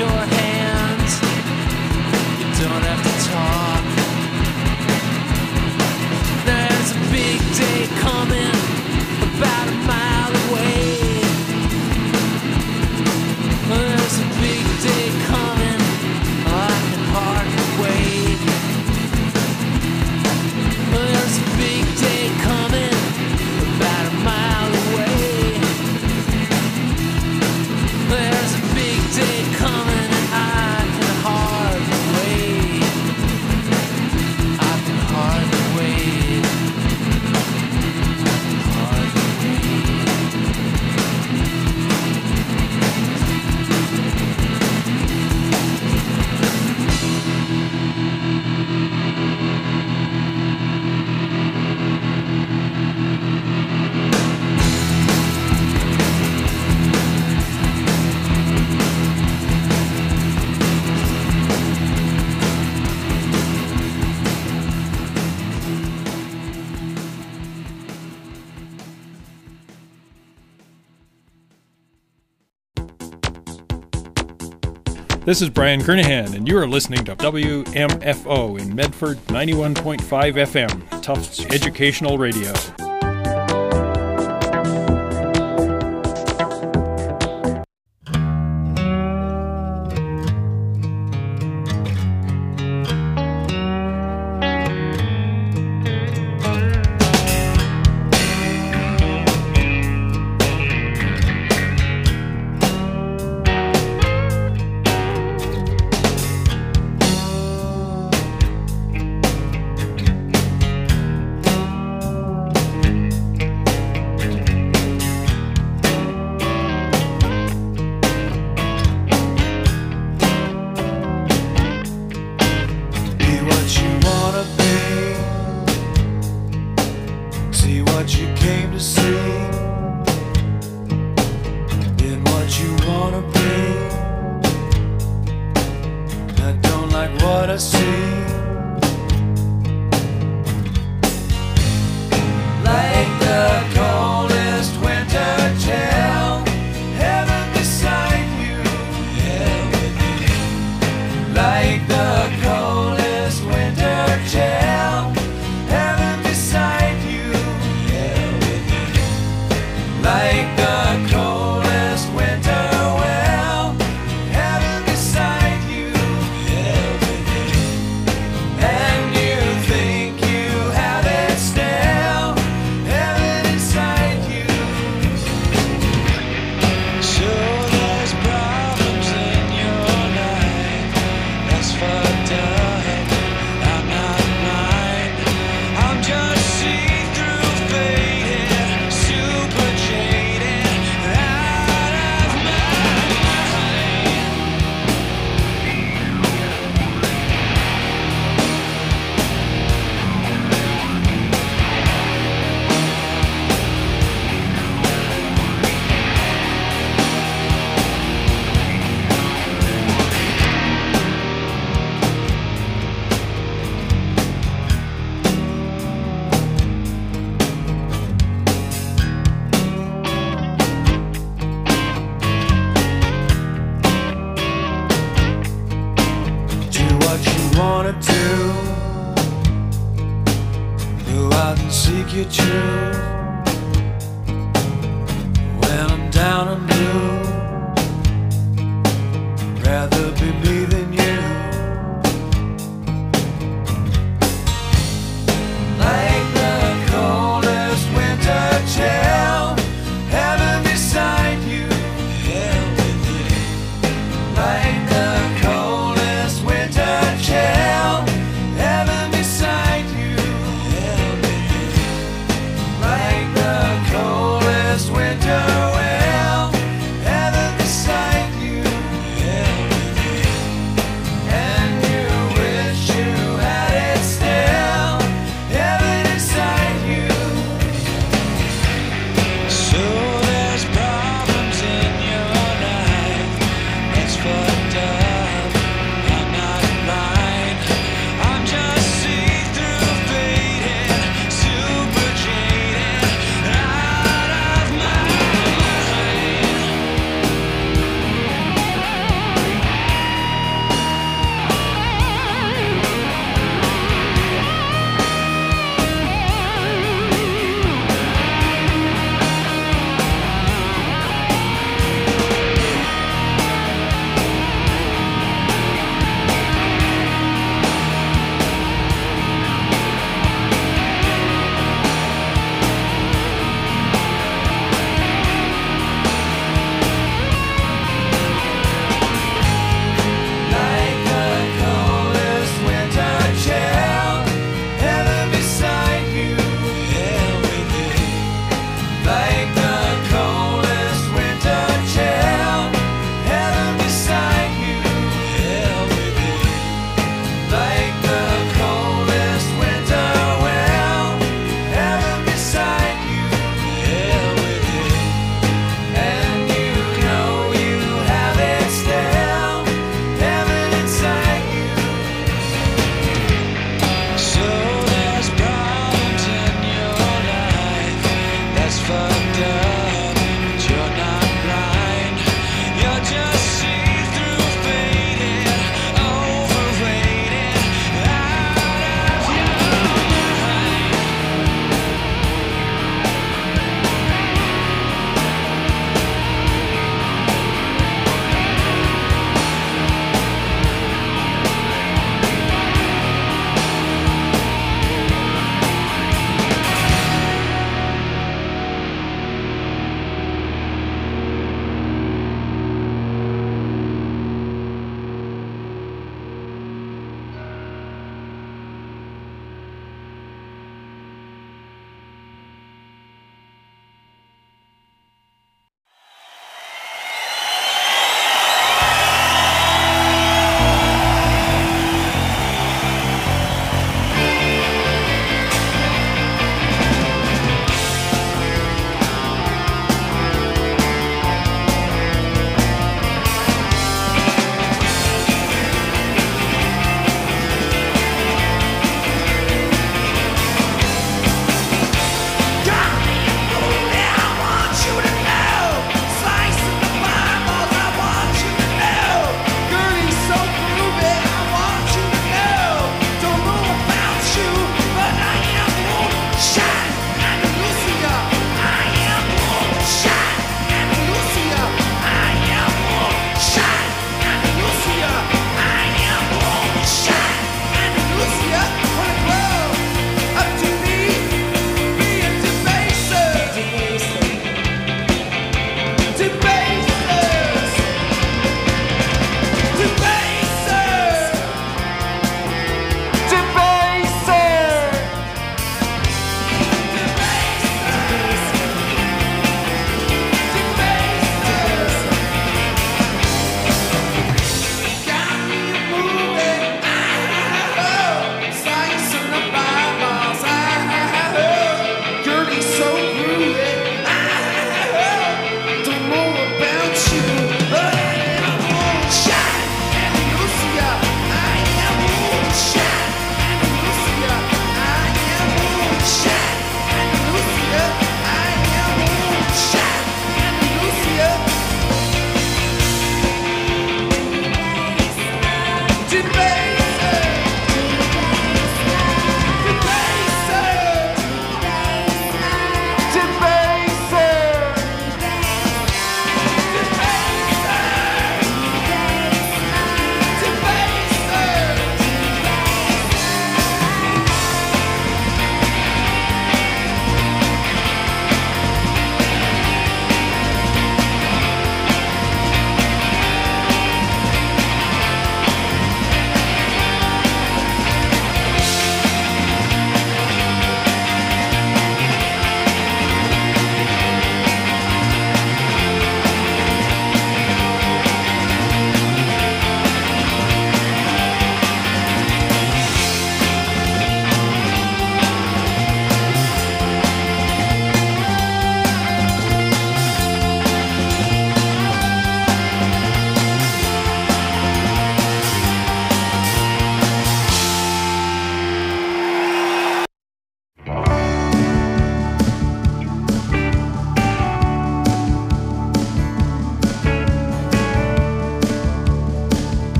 your hands. You don't have to talk. There's a big day coming, about a mile away. There's a big day coming, I can hardly wait. There's a big day coming, about a mile away. There's a big day coming, and I can hardly wait. I can hardly wait. Hardly wait. This is Brian Kernahan, and you are listening to WMFO in Medford 91.5 FM, Tufts Educational Radio.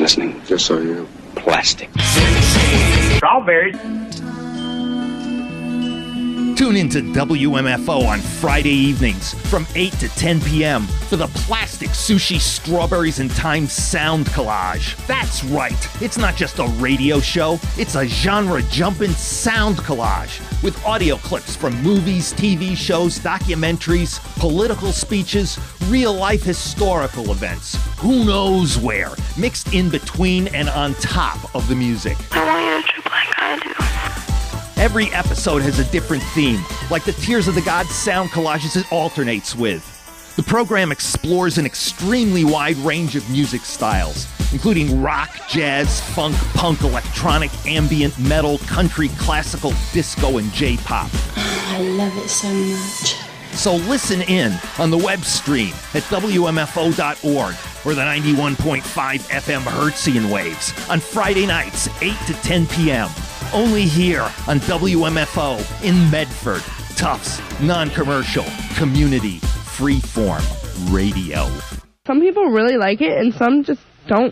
listening, just so you know. Plastic. Strawberries. Tune into WMFO on Friday evenings from 8 to 10 p.m. for the Plastic Sushi Strawberries and Time Sound Collage. That's right, it's not just a radio show, it's a genre-jumping sound collage with audio clips from movies, TV shows, documentaries, political speeches, real-life historical events, who knows where, mixed in between and on top of the music. I want you to trip like I do. Every episode has a different theme, like the Tears of the Gods sound collages it alternates with. The program explores an extremely wide range of music styles, including rock, jazz, funk, punk, electronic, ambient, metal, country, classical, disco, and J-pop. I love it so much. So listen in on the web stream at WMFO.org or the 91.5 FM Hertzian waves on Friday nights, 8 to 10 p.m. Only here on WMFO in Medford. Tufts, non-commercial, community, freeform radio. Some people really like it and some just don't.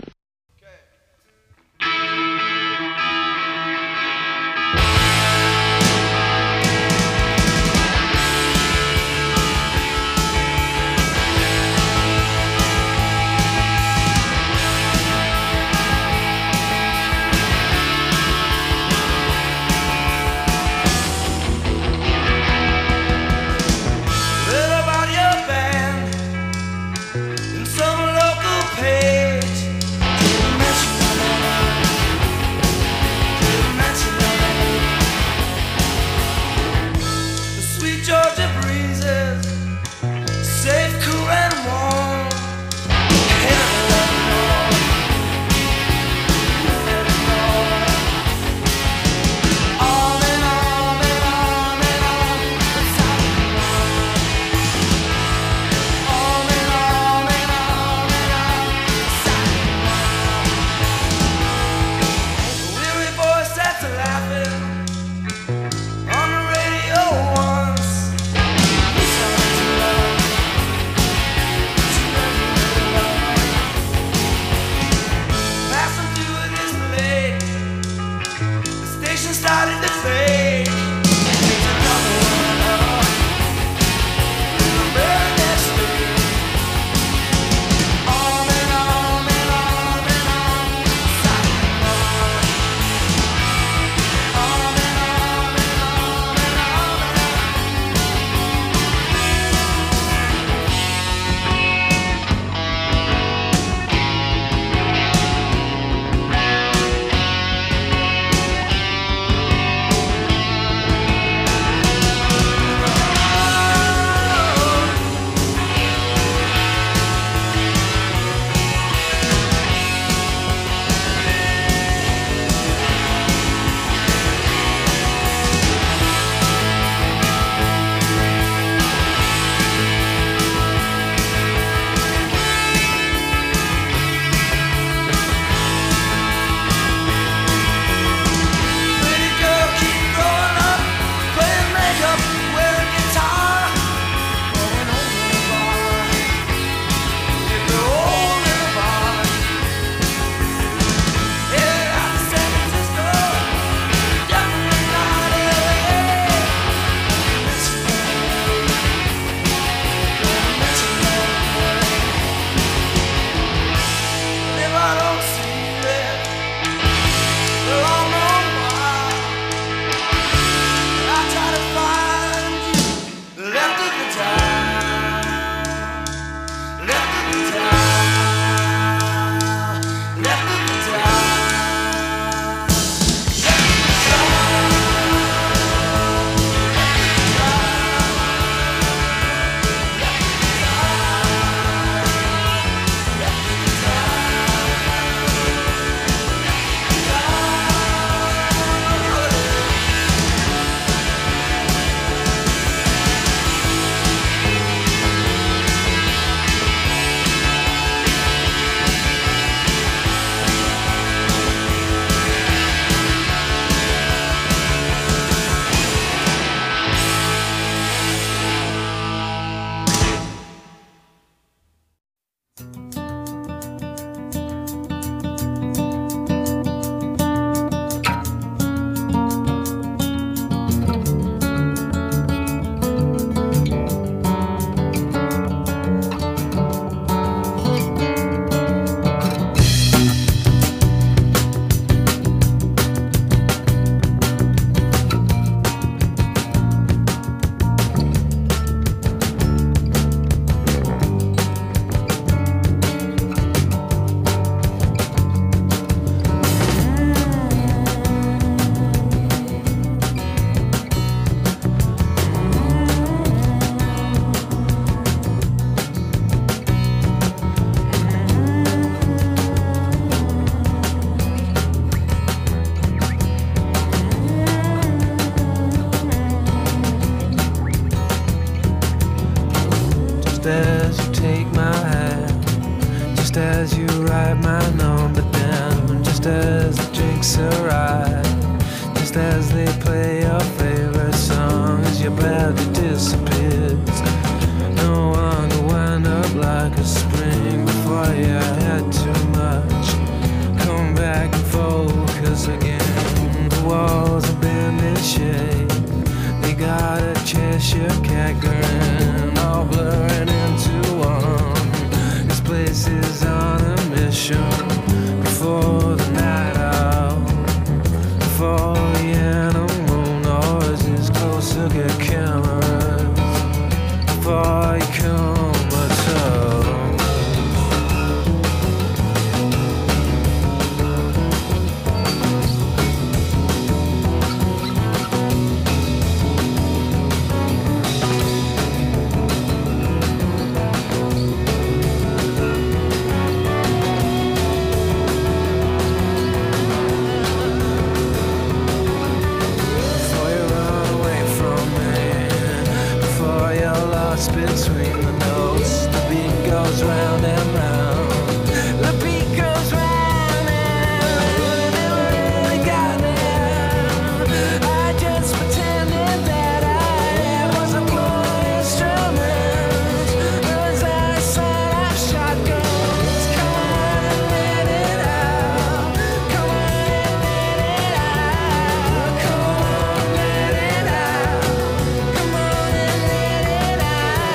Some local page as you take my hand, just as you write my number down, just as the drinks arrive, just as they play your favorite song, as your body disappears. No one could wind up like a spring before you had too much. Come back and focus again. The walls have been in shape. They got a Cheshire cat grin, all blurring into one. This place is on a mission. Before the night out, before the animal noises closer get cameras, before you come at all. Between the notes, the beat goes round and round. The beat goes round and round. It really got me. I just pretended that I was a pure instrument. As I set up shotguns, come on and let it out. Come on and let it out. Come on and let it out. Come on and let it out.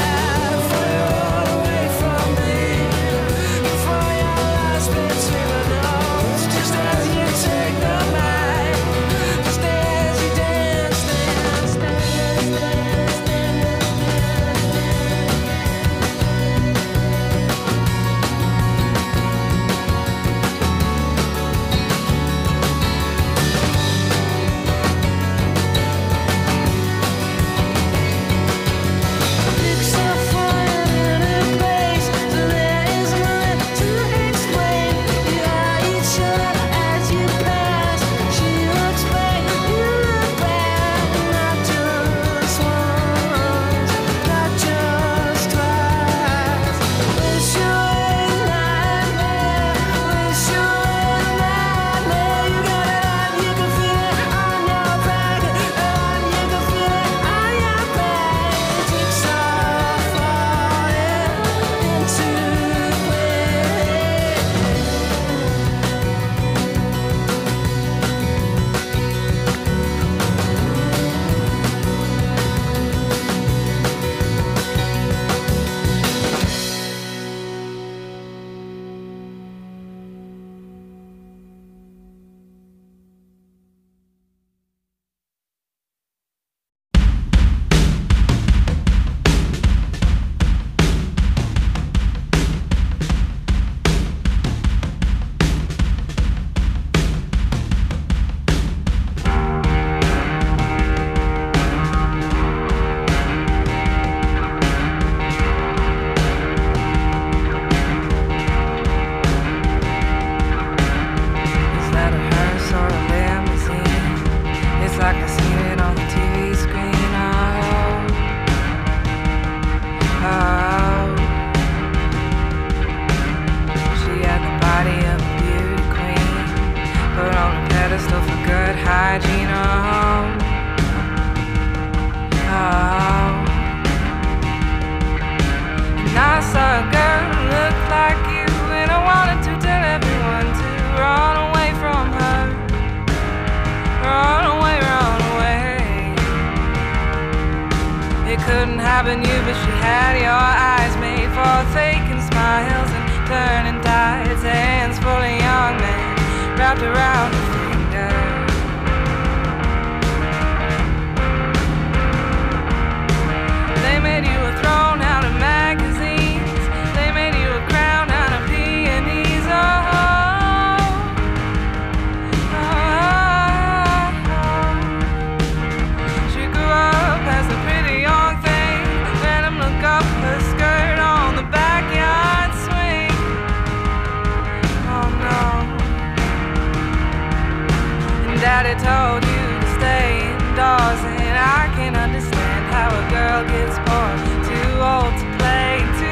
Couldn't happen you, but she had your eyes made for faking smiles and turning tides. Hands full of young men wrapped around her finger. They made you a throne out of magazines. They made you a crown out of peonies. She grew up as a pretty young thing. Let him look up her skirt on the backyard swing. Oh no. And Daddy told you to stay indoors, and I can understand how a girl gets bored. Too old to play, too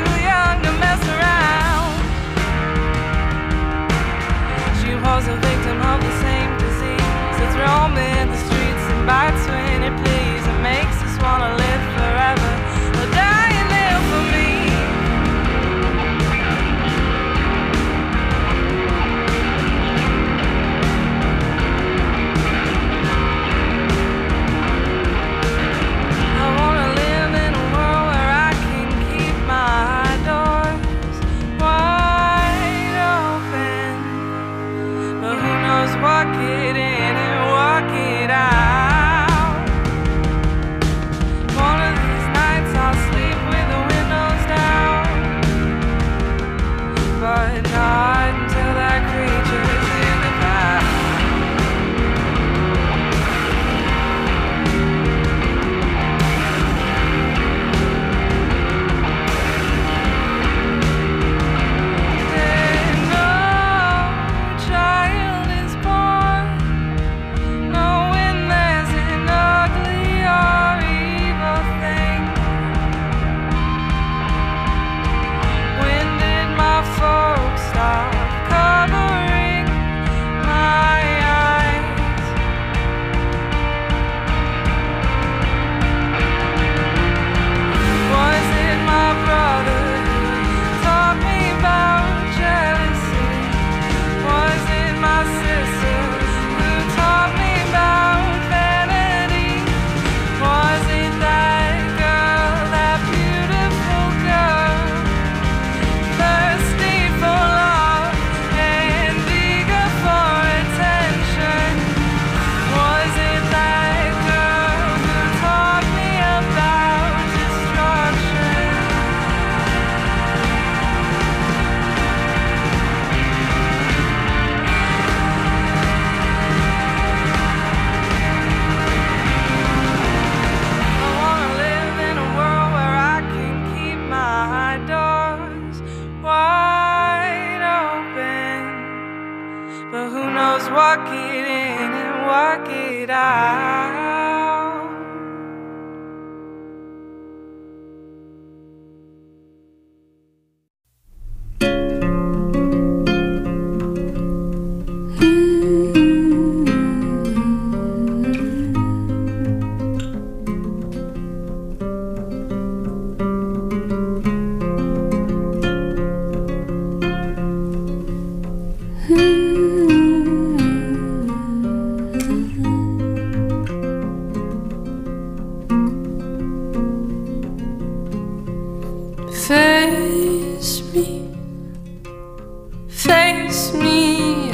face me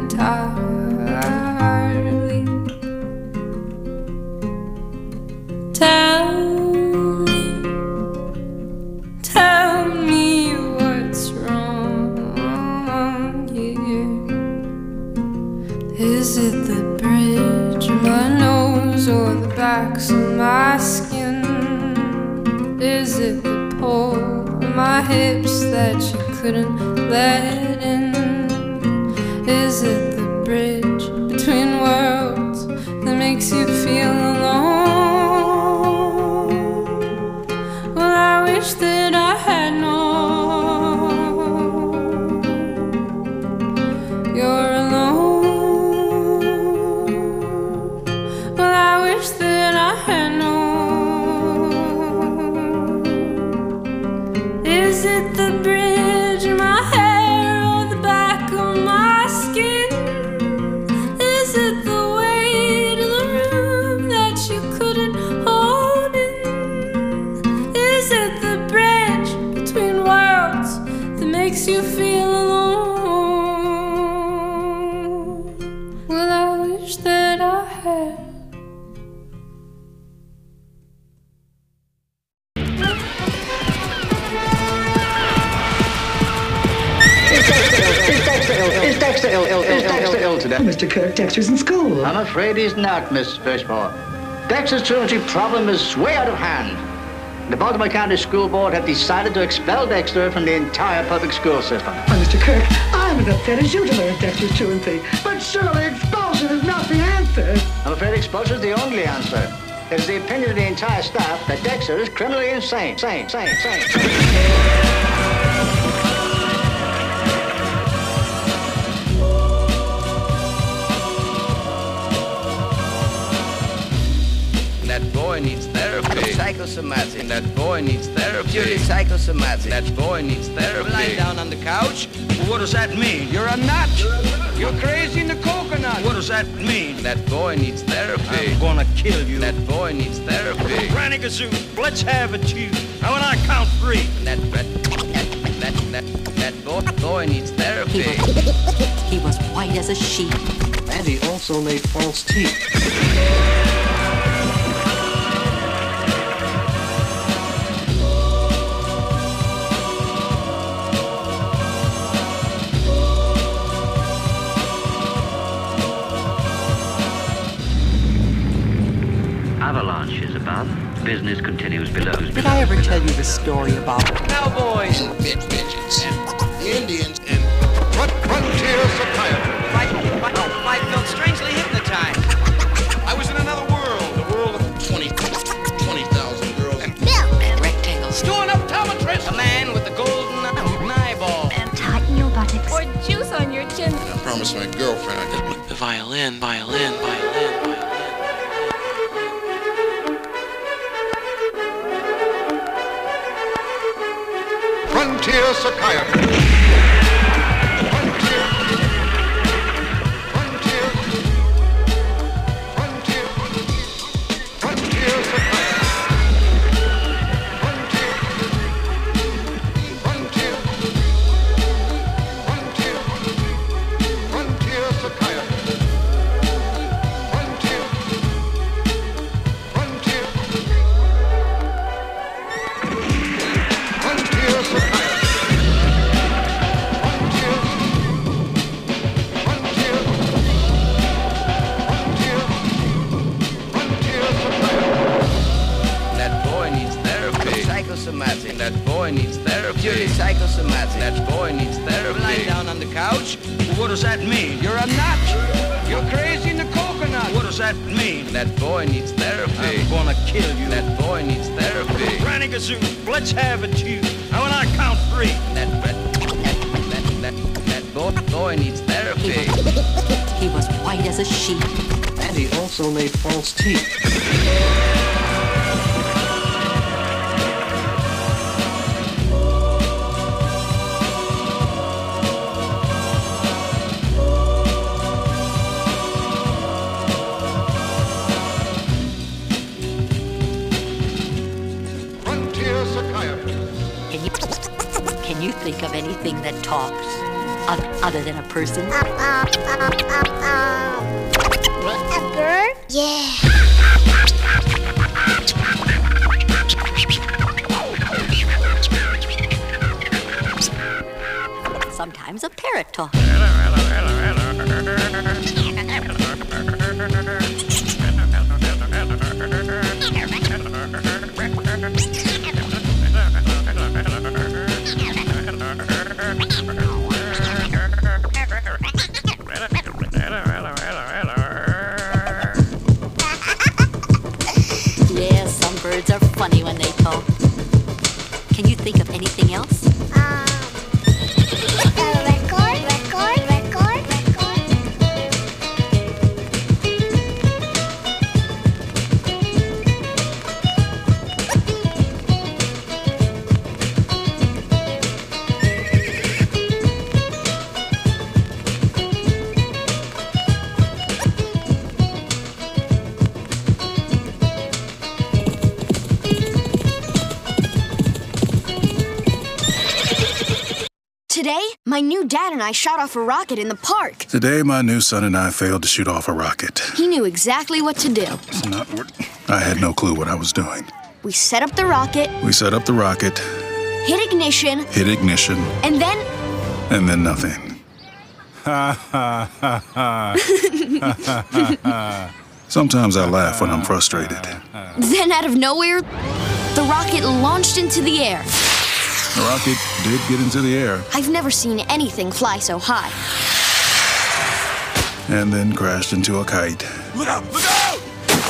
entirely. Tell me what's wrong here. Is it the bridge of my nose or the backs of my skin? Is it the pull of my hips that you couldn't let in? Is it the bridge between worlds that makes you feel alone? Well, I wish that I had known you're alone. Well, I wish that I had known. Is it the bridge in my hair or the back of my skin? Is it the weight of the room that you couldn't hold in? Is it the bridge between worlds that makes you feel alone? Well, I wish that I had. Is Dexter ill today? Mr. Kirk, Dexter's in school. I'm afraid he's not, Miss Fishmore. Dexter's truancy problem is way out of hand. The Baltimore County School Board have decided to expel Dexter from the entire public school system. Oh, Mr. Kirk, I'm as upset as you to learn Dexter's truancy. But surely expulsion is not the answer. I'm afraid expulsion is the only answer. It is the opinion of the entire staff that Dexter is criminally insane. Sane. That boy needs therapy. Psychosomatic. That boy needs therapy. Purely psychosomatic. That boy needs therapy. Lying down on the couch. What does that mean? You're a nut. You're crazy in the coconut. What does that mean? That boy needs therapy. I'm gonna kill you. That boy needs therapy. Granny Gazoo, let's have it, you. Now when I count 3. That boy needs therapy. He was white as a sheet. And he also made false teeth. Avalanche is above. Business continues below. Did I ever tell you the story about Cowboys and midgets and the Indians and frontier psychiatry? I felt strangely hypnotized. I was in another world, the world of 20,000 girls and rectangles? Doing optometrist. A man with a golden eyeball. And tighten your buttocks. Or juice on your chin. I promised my girlfriend I'd get the violin. frontier psychiatry. That boy needs therapy. Purely psychosomatic. That boy needs therapy. Lying down on the couch. What does that mean? You're a nut. You're crazy in the coconut. What does that mean? That boy needs therapy. I'm gonna kill you. That boy needs therapy. Granny Gazoo, let's have it, you. Now when I count 3. That boy needs therapy. He was white as a sheet. And he also made false teeth. frontier psychiatry. you think of anything that talks other than a person? A bird? Yeah. Sometimes a parrot talks. Yeah, some birds are funny when they talk. Can you think of anything else? Today, my new dad and I shot off a rocket in the park. Today, my new son and I failed to shoot off a rocket. He knew exactly what to do. It's not what I had no clue what I was doing. We set up the rocket. We set up the rocket. Hit ignition. Hit ignition. And then... And then nothing. Ha ha ha ha. Sometimes I laugh when I'm frustrated. Then out of nowhere, the rocket launched into the air. The rocket did get into the air. I've never seen anything fly so high. And then crashed into a kite. Look out! Look out!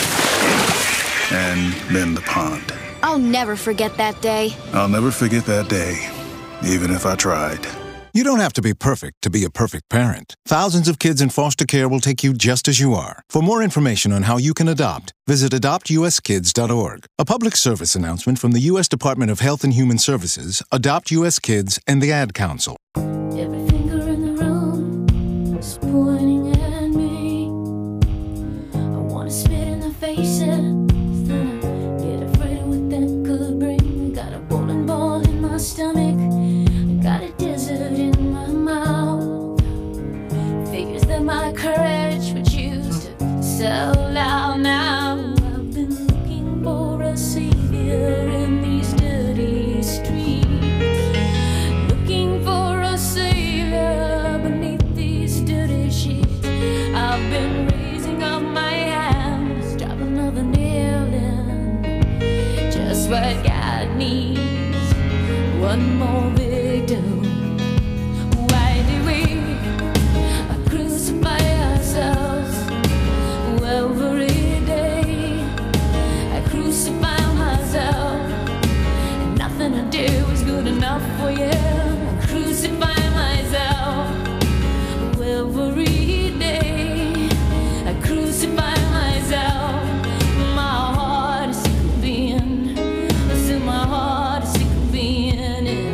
And then the pond. I'll never forget that day. I'll never forget that day, even if I tried. You don't have to be perfect to be a perfect parent. Thousands of kids in foster care will take you just as you are. For more information on how you can adopt, visit adoptuskids.org. A public service announcement from the U.S. Department of Health and Human Services, Adopt U.S. Kids, and the Ad Council. Every finger in the room is pointing at me. I want to spit in the faces, then I get afraid of what that could bring. I got a bowling ball in my stomach. Got a desert in my mouth. Figures that my courage would choose to sell out now. I've been looking for a savior in these dirty streets. Looking for a savior beneath these dirty sheets. I've been raising up my hands, drop another nail in. Just what God needs. One more victim. Why do we crucify ourselves every day? I crucify myself, and nothing I do is good enough for you. I crucify myself every day. I crucify myself. My heart is sick of being. Still my heart is sick of being in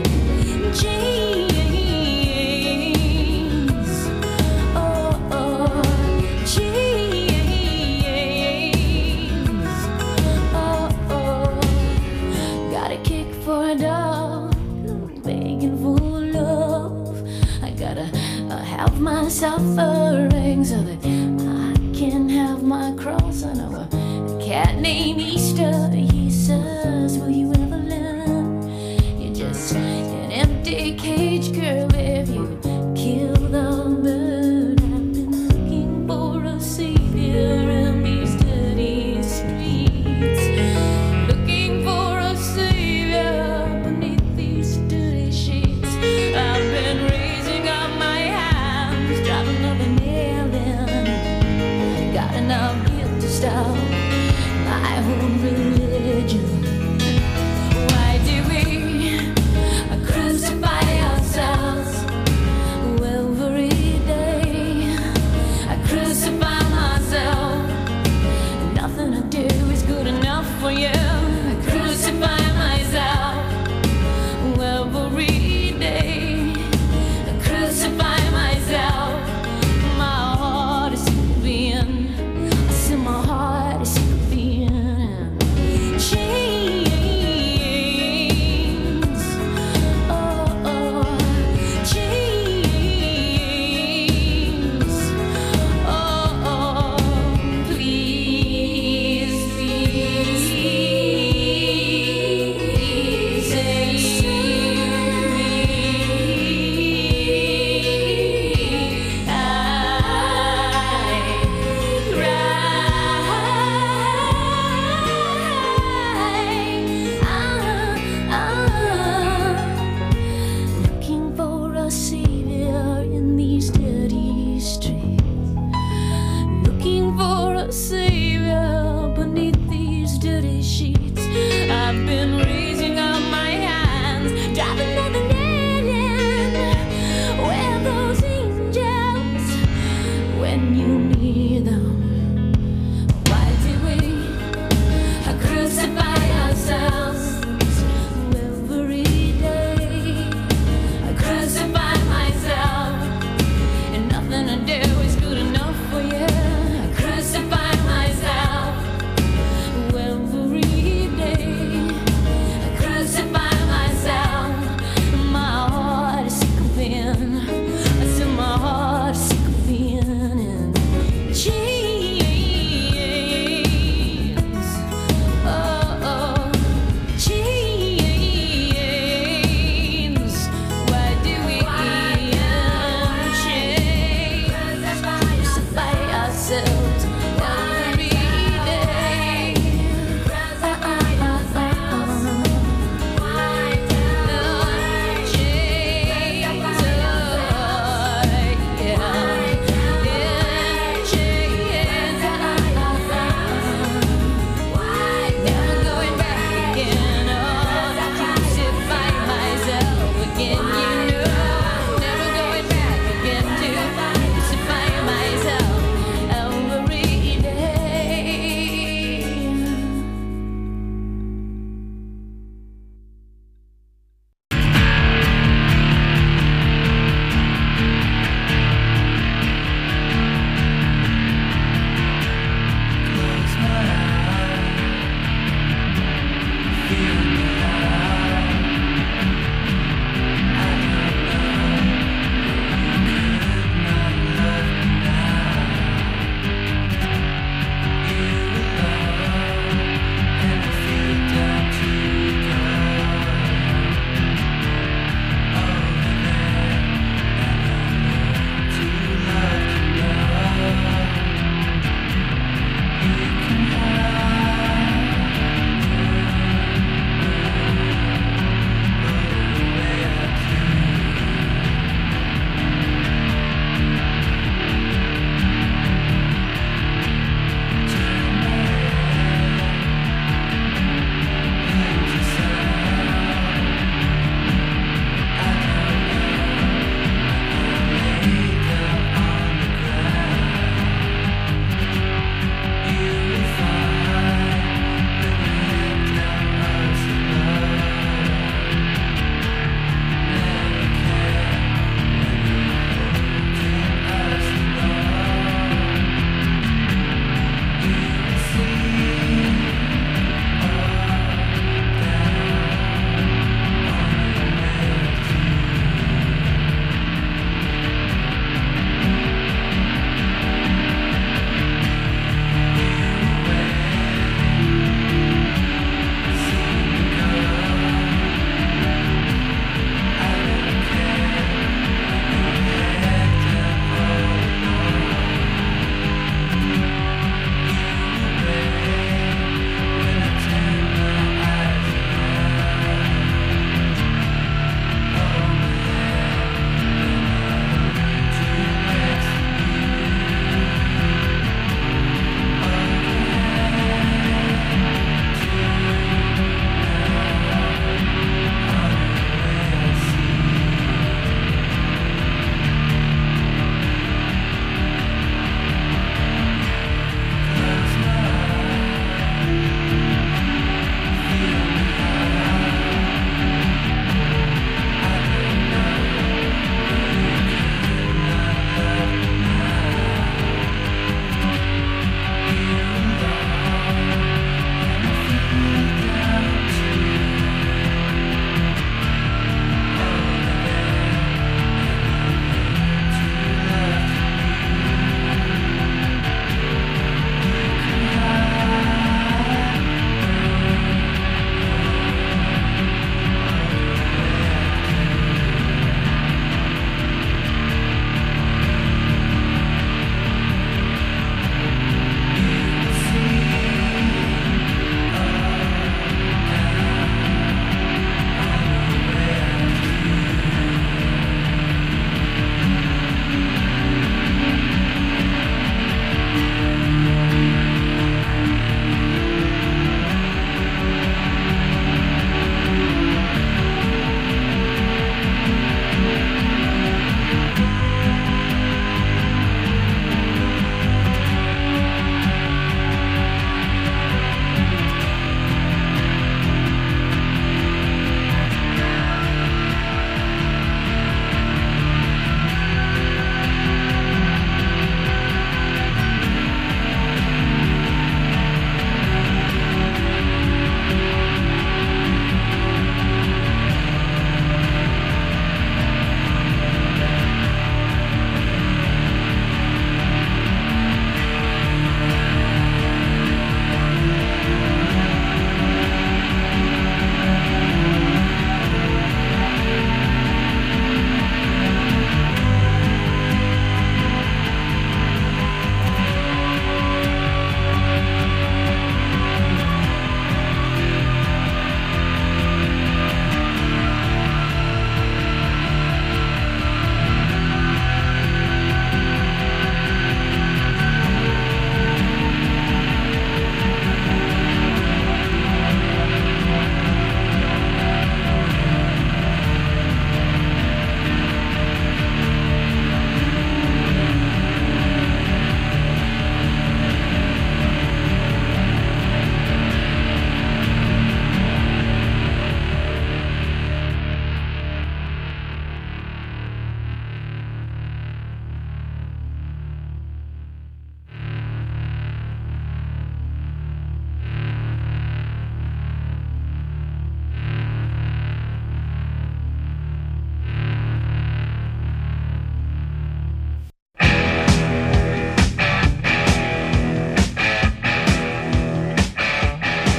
chains. Oh, oh, chains. Oh, oh. Got a kick for a dog, begging for love. I gotta have my suffering so that I can have my cross. I know a cat named Easter. He says, will you ever learn? You're just an empty cage, girl, if you kill the bird. I've been looking for a savior in these dirty streets. Looking for a savior beneath these dirty sheets. I've been raising up my hands, driving up the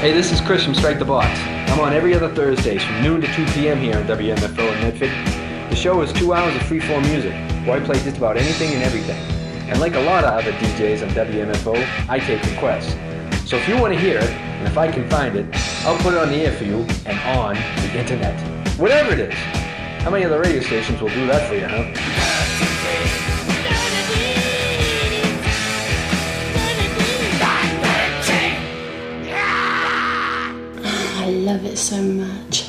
Hey, this is Chris from Strike the Box. I'm on every other Thursdays from noon to 2 p.m. here on WMFO in Medford. The show is 2 hours of free-form music, where I play just about anything and everything. And like a lot of other DJs on WMFO, I take requests. So if you want to hear it, and if I can find it, I'll put it on the air for you and on the internet. Whatever it is. How many other radio stations will do that for you, huh? I love it so much.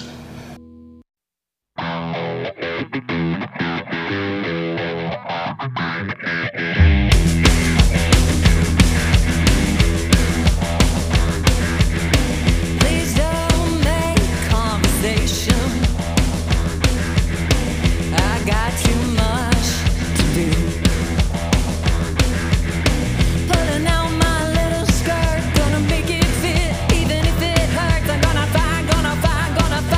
Please don't make conversation. I got too much to do. Pulling out my little skirt, gonna make it fit, even if it hurts. I'm gonna find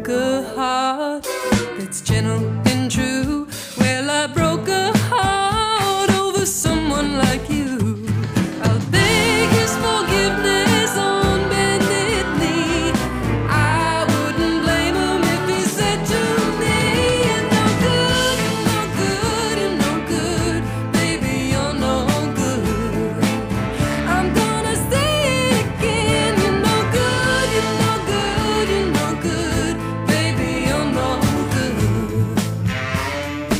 broke a heart that's gentle and true. Well, I broke a heart over someone like you. I'll beg his forgiveness on bended knee. I wouldn't blame him if he said to me, "You're no good, you're no good, baby, you're no good." I'm gonna say it again, you're no good, you're no good, you're no good, baby, you're no good.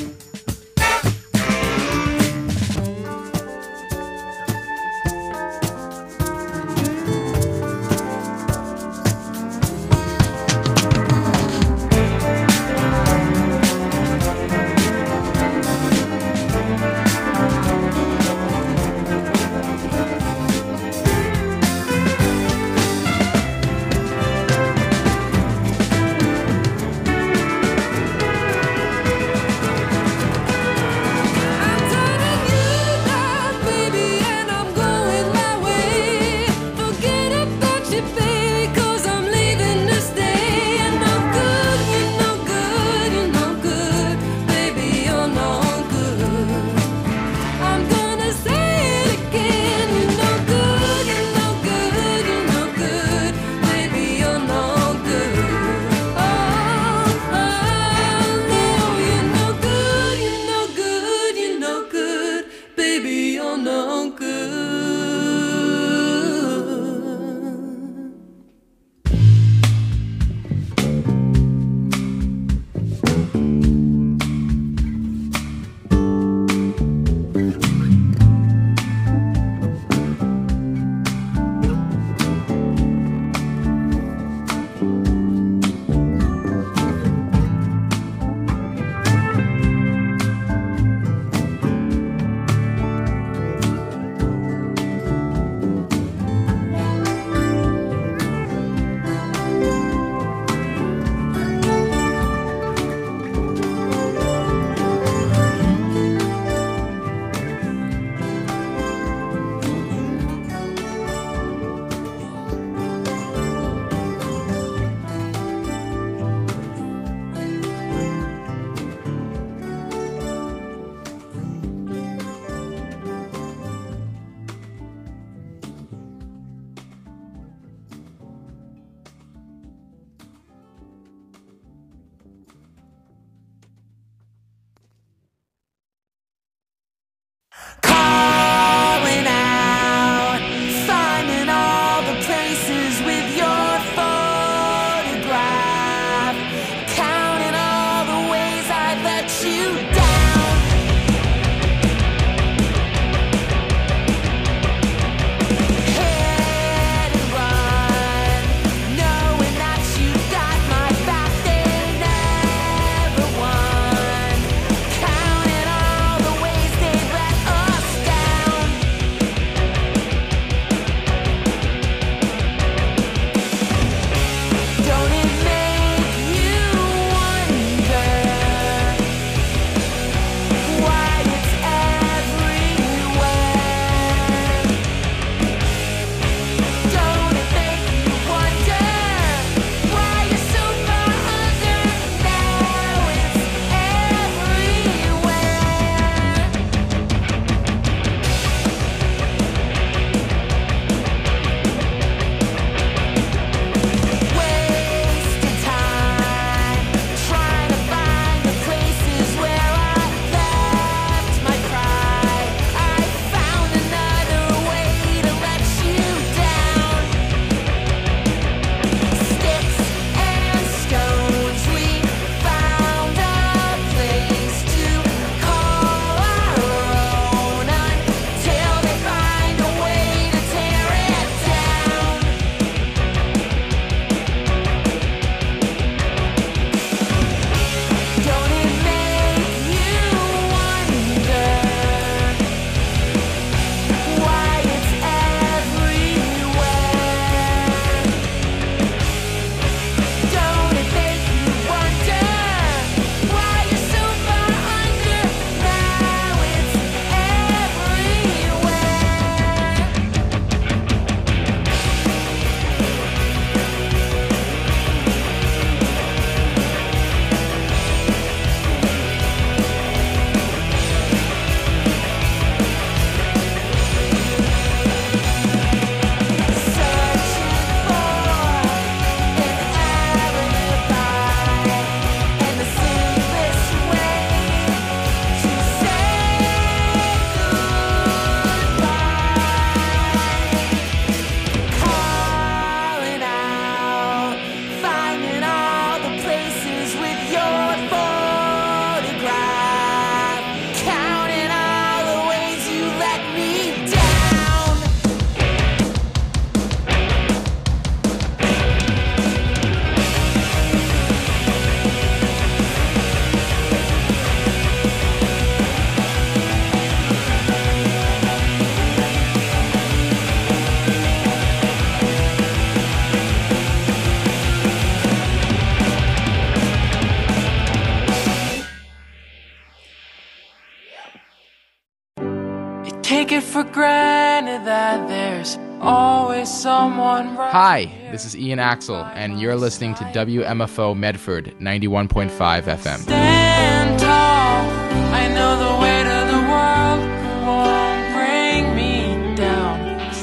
for granted that there's always someone right. Hi, this is Ian Axel, and you're listening to WMFO Medford 91.5 FM. Stand tall, I know the weight of the world won't bring me down.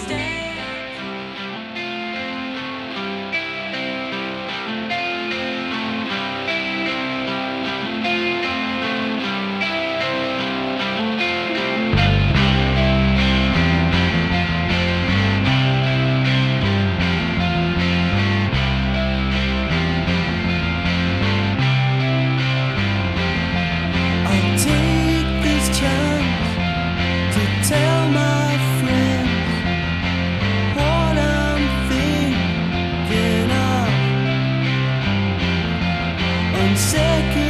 Tell my friends what I'm thinking of. On second